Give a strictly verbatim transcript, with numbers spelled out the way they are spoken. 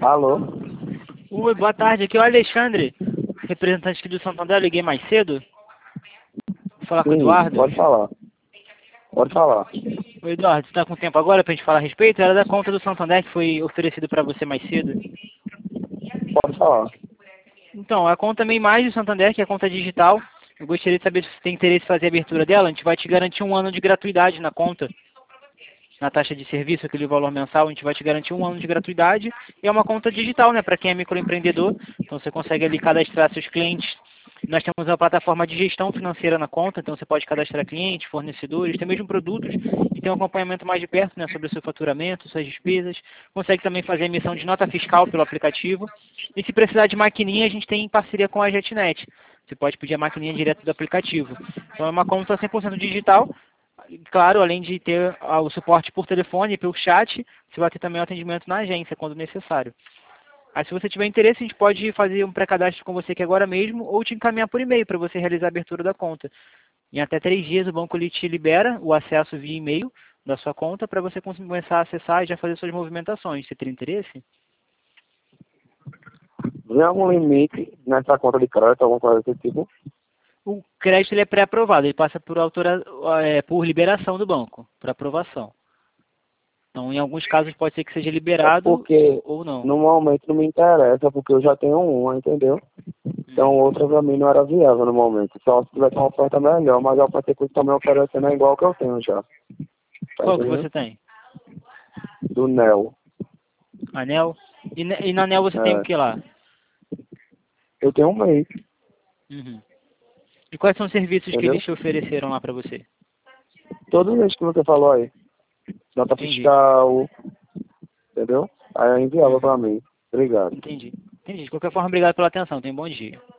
Alô? Oi, boa tarde. Aqui é o Alexandre, representante aqui do Santander. Eu liguei mais cedo. Vou falar com o Sim, Eduardo. pode falar. Pode falar. Oi, Eduardo, você está com tempo agora para a gente falar a respeito? Era da conta do Santander que foi oferecido para você mais cedo. Pode falar. Então, a conta Meio Mais do Santander, que é a conta digital, eu gostaria de saber se você tem interesse em fazer a abertura dela. A gente vai te garantir um ano de gratuidade na conta. Na taxa de serviço, aquele valor mensal, a gente vai te garantir um ano de gratuidade. E é uma conta digital, né, para quem é microempreendedor. Então você consegue ali cadastrar seus clientes. Nós temos uma plataforma de gestão financeira na conta, então você pode cadastrar clientes, fornecedores, até mesmo produtos, e ter um acompanhamento mais de perto, né, sobre o seu faturamento, suas despesas. Consegue também fazer emissão de nota fiscal pelo aplicativo. E se precisar de maquininha, a gente tem em parceria com a JetNet. Você pode pedir a maquininha direto do aplicativo. Então é uma conta cem por cento digital. Claro, além de ter ah, o suporte por telefone e pelo chat, você vai ter também o atendimento na agência, quando necessário. Aí, se você tiver interesse, a gente pode fazer um pré-cadastro com você aqui agora mesmo, ou te encaminhar por e-mail para você realizar a abertura da conta. Em até três dias, o banco ele te libera o acesso via e-mail da sua conta para você começar a acessar e já fazer suas movimentações. Você tem interesse? Tem algum limite nessa conta de crédito, alguma coisa desse tipo? O crédito ele é pré-aprovado, ele passa por, autora, é, por liberação do banco, por aprovação. Então, em alguns casos, pode ser que seja É liberado porque ou não. no momento não me interessa, porque eu já tenho uma, entendeu? Então outra pra mim não era viável no momento. Só se tivesse uma oferta melhor, mas a oferta que também oferecendo é igual que eu tenho já. Tá Qual que entendendo? você tem? Do Nel. Anel? E, ne- e na Anel você tem o É. que lá? Eu tenho um mês, Uhum. E quais são os serviços que entendeu? eles te ofereceram lá para você? Todos esses que você falou aí. Nota Entendi. fiscal, entendeu? Aí é inviável Uhum. pra mim. Obrigado. Entendi. Entendi. De qualquer forma, obrigado pela atenção. Tenha um bom dia.